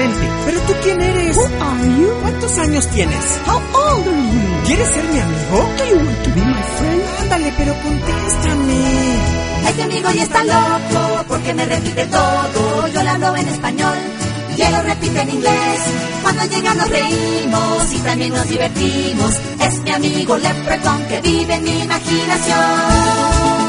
inocente. ¿Pero tú quién eres? Who are you? ¿Cuántos años tienes? How old are you? ¿Quieres ser mi amigo? Do you want to be my friend? Ándale, pero contéstame. Este amigo ya está loco porque me repite todo. Yo le hablo en español y él lo repite en inglés. Cuando llega nos reímos y también nos divertimos. Es mi amigo Leprechaun que vive en mi imaginación.